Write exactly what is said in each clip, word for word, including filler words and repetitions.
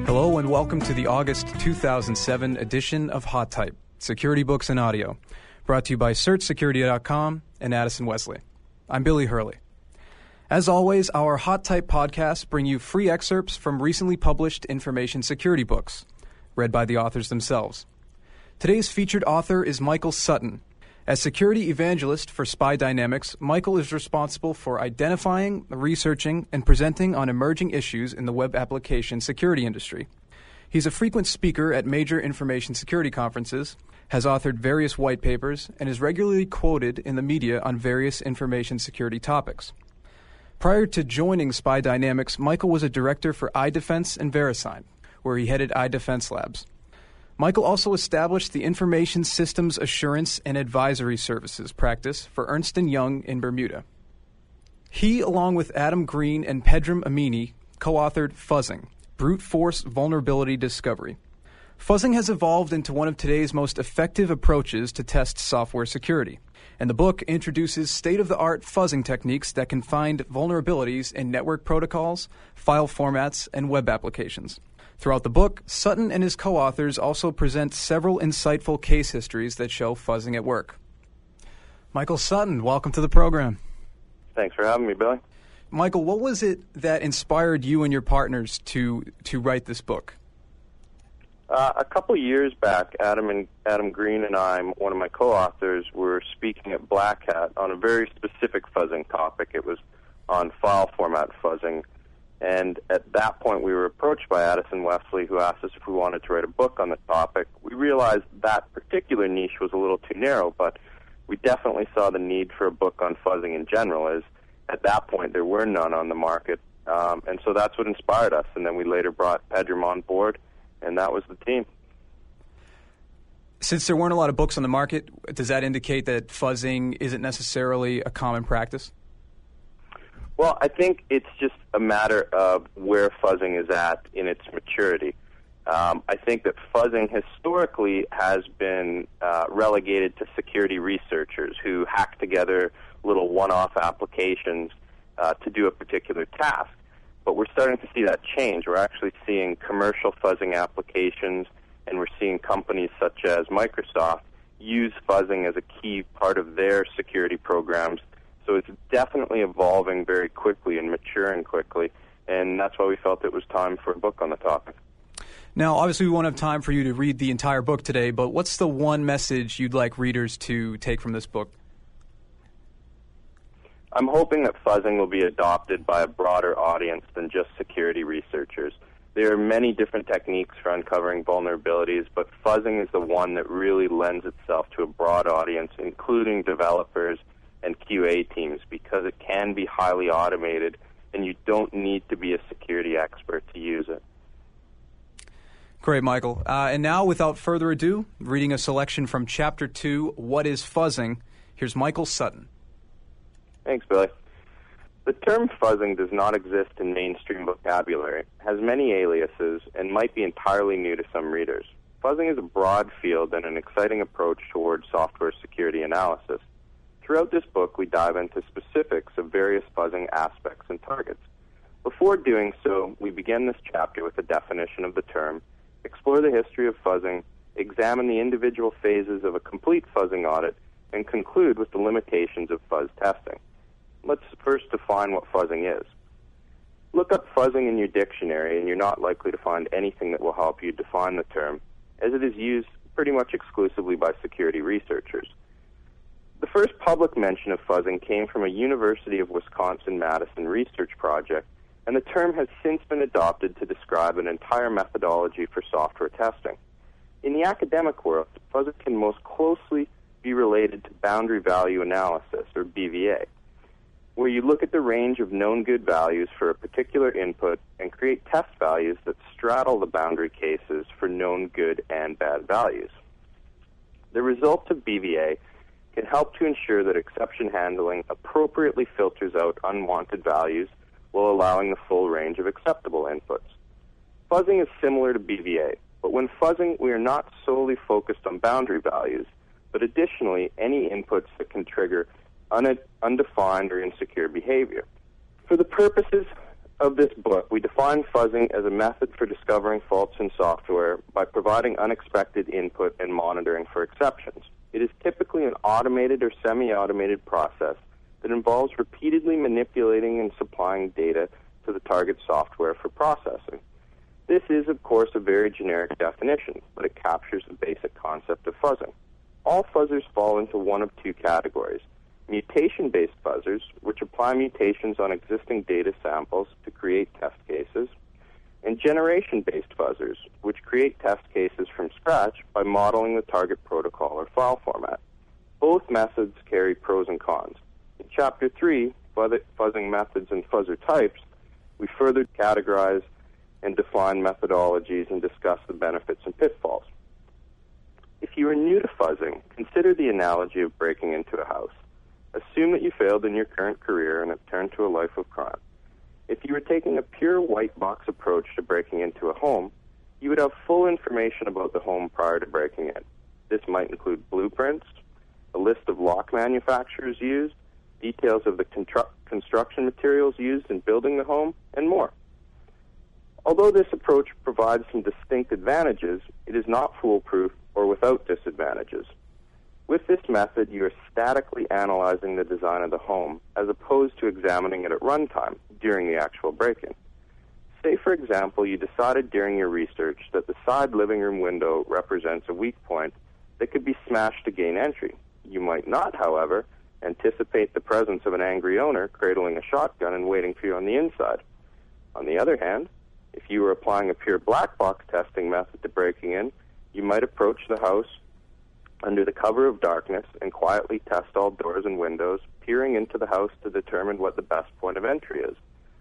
Hello and welcome to the August two thousand seven edition of Hot Type, Security Books and Audio, brought to you by search security dot com and Addison Wesley. I'm Billy Hurley. As always, our Hot Type podcasts bring you free excerpts from recently published information security books, read by the authors themselves. Today's featured author is Michael Sutton. As security evangelist for Spy Dynamics, Michael is responsible for identifying, researching, and presenting on emerging issues in the web application security industry. He's a frequent speaker at major information security conferences, has authored various white papers, and is regularly quoted in the media on various information security topics. Prior to joining Spy Dynamics, Michael was a director for iDefense and VeriSign, where he headed iDefense Labs. Michael also established the Information Systems Assurance and Advisory Services practice for Ernst and Young in Bermuda. He, along with Adam Green and Pedram Amini, co-authored Fuzzing, Brute Force Vulnerability Discovery. Fuzzing has evolved into one of today's most effective approaches to test software security, and the book introduces state-of-the-art fuzzing techniques that can find vulnerabilities in network protocols, file formats, and web applications. Throughout the book, Sutton and his co-authors also present several insightful case histories that show fuzzing at work. Michael Sutton, welcome to the program. Thanks for having me, Billy. Michael, what was it that inspired you and your partners to to write this book? Uh, a couple years back, Adam and Adam Green and I, one of my co-authors, were speaking at Black Hat on a very specific fuzzing topic. It was on file format fuzzing. And at that point, we were approached by Addison Wesley, who asked us if we wanted to write a book on the topic. We realized that particular niche was a little too narrow, but we definitely saw the need for a book on fuzzing in general, as at that point there were none on the market. Um, and so that's what inspired us. And then we later brought Pedram on board, and that was the team. Since there weren't a lot of books on the market, does that indicate that fuzzing isn't necessarily a common practice? Well, I think it's just a matter of where fuzzing is at in its maturity. Um, I think that fuzzing historically has been uh, relegated to security researchers who hack together little one-off applications uh, to do a particular task. But we're starting to see that change. We're actually seeing commercial fuzzing applications, and we're seeing companies such as Microsoft use fuzzing as a key part of their security programs. So it's definitely evolving very quickly and maturing quickly, and that's why we felt it was time for a book on the topic. Now, obviously, we won't have time for you to read the entire book today, but what's the one message you'd like readers to take from this book? I'm hoping that fuzzing will be adopted by a broader audience than just security researchers. There are many different techniques for uncovering vulnerabilities, but fuzzing is the one that really lends itself to a broad audience, including developers and Q A teams, because it can be highly automated and you don't need to be a security expert to use it. Great, Michael. Uh, and now, without further ado, reading a selection from Chapter two, What is Fuzzing? Here's Michael Sutton. Thanks, Billy. The term fuzzing does not exist in mainstream vocabulary, has many aliases, and might be entirely new to some readers. Fuzzing is a broad field and an exciting approach towards software security analysis. Throughout this book, we dive into specifics of various fuzzing aspects and targets. Before doing so, we begin this chapter with a definition of the term, explore the history of fuzzing, examine the individual phases of a complete fuzzing audit, and conclude with the limitations of fuzz testing. Let's first define what fuzzing is. Look up fuzzing in your dictionary, and you're not likely to find anything that will help you define the term, as it is used pretty much exclusively by security researchers. The first public mention of fuzzing came from a University of Wisconsin-Madison research project, and the term has since been adopted to describe an entire methodology for software testing. In the academic world, fuzzing can most closely be related to boundary value analysis, or B V A, where you look at the range of known good values for a particular input and create test values that straddle the boundary cases for known good and bad values. The results of B V A can help to ensure that exception handling appropriately filters out unwanted values while allowing the full range of acceptable inputs. Fuzzing is similar to B V A, but when fuzzing, we are not solely focused on boundary values, but additionally any inputs that can trigger un- undefined or insecure behavior. For the purposes of this book, we define fuzzing as a method for discovering faults in software by providing unexpected input and monitoring for exceptions. It is typically an automated or semi-automated process that involves repeatedly manipulating and supplying data to the target software for processing. This is, of course, a very generic definition, but it captures the basic concept of fuzzing. All fuzzers fall into one of two categories: mutation-based fuzzers, which apply mutations on existing data samples to create test cases, and generation-based fuzzers, which create test cases from scratch by modeling the target protocol or file format. Both methods carry pros and cons. In Chapter three, Fuzzing Methods and Fuzzer Types, we further categorize and define methodologies and discuss the benefits and pitfalls. If you are new to fuzzing, consider the analogy of breaking into a house. Assume that you failed in your current career and have turned to a life of crime. If you were taking a pure white box approach to breaking into a home, you would have full information about the home prior to breaking in. This might include blueprints, a list of lock manufacturers used, details of the constru- construction materials used in building the home, and more. Although this approach provides some distinct advantages, it is not foolproof or without disadvantages. With this method, you are statically analyzing the design of the home as opposed to examining it at runtime during the actual break-in. Say, for example, you decided during your research that the side living room window represents a weak point that could be smashed to gain entry. You might not, however, anticipate the presence of an angry owner cradling a shotgun and waiting for you on the inside. On the other hand, if you were applying a pure black box testing method to breaking in, you might approach the house under the cover of darkness and quietly test all doors and windows, peering into the house to determine what the best point of entry is.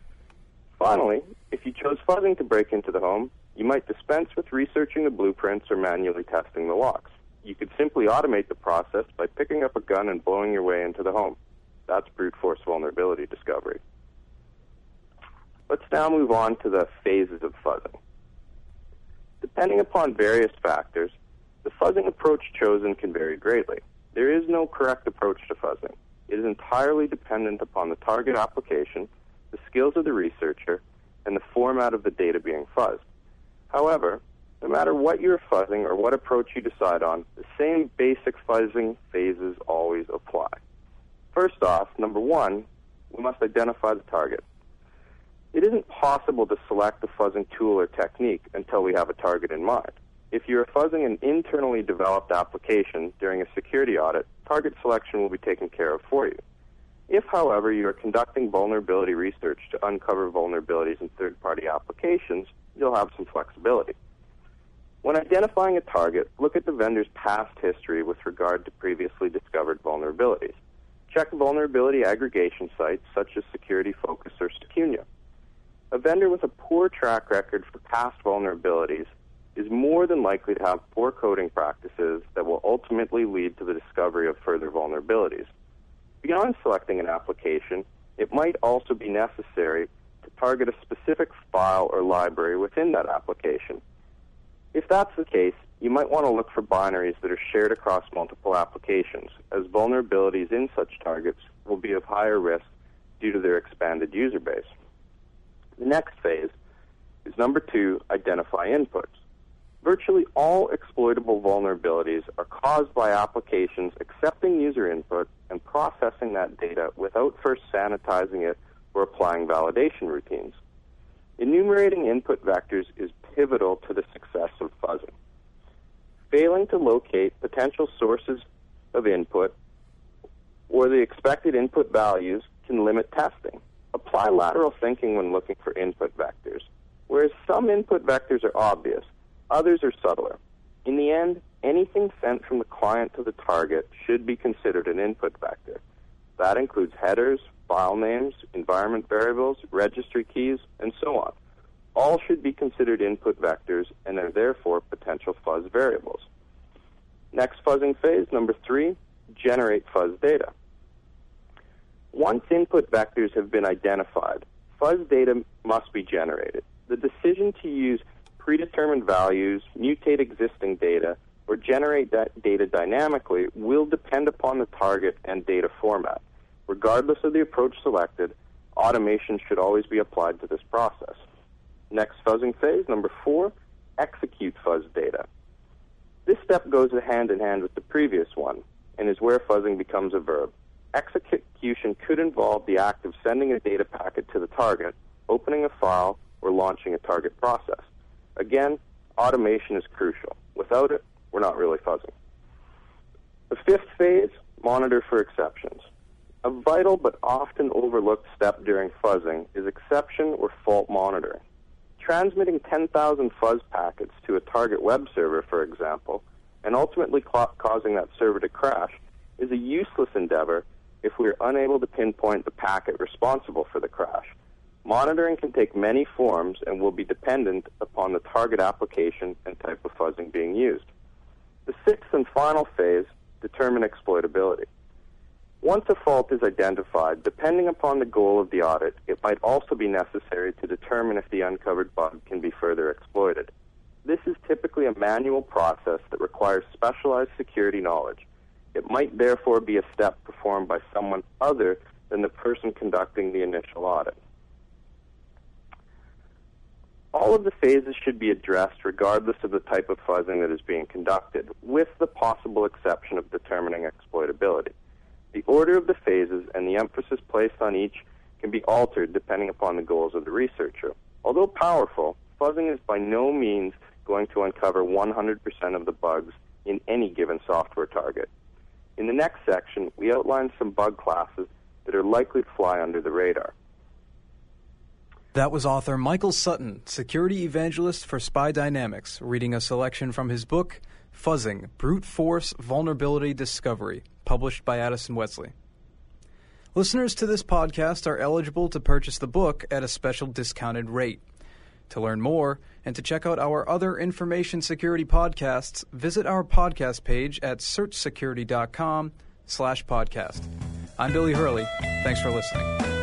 Finally, if you chose fuzzing to break into the home, you might dispense with researching the blueprints or manually testing the locks. You could simply automate the process by picking up a gun and blowing your way into the home. That's brute force vulnerability discovery. Let's now move on to the phases of fuzzing. Depending upon various factors, the fuzzing approach chosen can vary greatly. There is no correct approach to fuzzing. It is entirely dependent upon the target application, the skills of the researcher, and the format of the data being fuzzed. However, no matter what you're fuzzing or what approach you decide on, the same basic fuzzing phases always apply. First off, number one, we must identify the target. It isn't possible to select the fuzzing tool or technique until we have a target in mind. If you are fuzzing an internally developed application during a security audit, target selection will be taken care of for you. If, however, you are conducting vulnerability research to uncover vulnerabilities in third-party applications, you'll have some flexibility. When identifying a target, look at the vendor's past history with regard to previously discovered vulnerabilities. Check vulnerability aggregation sites such as SecurityFocus or Secunia. A vendor with a poor track record for past vulnerabilities is more than likely to have poor coding practices that will ultimately lead to the discovery of further vulnerabilities. Beyond selecting an application, it might also be necessary to target a specific file or library within that application. If that's the case, you might want to look for binaries that are shared across multiple applications, as vulnerabilities in such targets will be of higher risk due to their expanded user base. The next phase is number two, identify inputs. Virtually all exploitable vulnerabilities are caused by applications accepting user input and processing that data without first sanitizing it or applying validation routines. Enumerating input vectors is pivotal to the success of fuzzing. Failing to locate potential sources of input or the expected input values can limit testing. Apply lateral thinking when looking for input vectors. Whereas some input vectors are obvious, others are subtler. In the end, anything sent from the client to the target should be considered an input vector. That includes headers, file names, environment variables, registry keys, and so on. All should be considered input vectors and are therefore potential fuzz variables. Next fuzzing phase, number three, generate fuzz data. Once input vectors have been identified, fuzz data must be generated. The decision to use predetermined values, mutate existing data, or generate that data dynamically will depend upon the target and data format. Regardless of the approach selected, Automation should always be applied to this process. Next fuzzing phase, number four, execute fuzz data. This step goes hand in hand with the previous one and is where fuzzing becomes a verb. Execution could involve the act of sending a data packet to the target, opening a file, or launching a target process. Again, automation is crucial. Without it, we're not really fuzzing. The fifth phase, monitor for exceptions. A vital but often overlooked step during fuzzing is exception or fault monitoring. Transmitting ten thousand fuzz packets to a target web server, for example, and ultimately ca- causing that server to crash is a useless endeavor if we are unable to pinpoint the packet responsible for the crash. Monitoring can take many forms and will be dependent upon the target application and type of fuzzing being used. The sixth and final phase, determine exploitability. Once a fault is identified, depending upon the goal of the audit, it might also be necessary to determine if the uncovered bug can be further exploited. This is typically a manual process that requires specialized security knowledge. It might therefore be a step performed by someone other than the person conducting the initial audit. All of the phases should be addressed regardless of the type of fuzzing that is being conducted, with the possible exception of determining exploitability. The order of the phases and the emphasis placed on each can be altered depending upon the goals of the researcher. Although powerful, fuzzing is by no means going to uncover one hundred percent of the bugs in any given software target. In the next section, we outline some bug classes that are likely to fly under the radar. That was author Michael Sutton, security evangelist for Spy Dynamics, reading a selection from his book, Fuzzing, Brute Force Vulnerability Discovery, published by Addison Wesley. Listeners to this podcast are eligible to purchase the book at a special discounted rate. To learn more and to check out our other information security podcasts, visit our podcast page at search security dot com slash podcast. I'm Billy Hurley. Thanks for listening.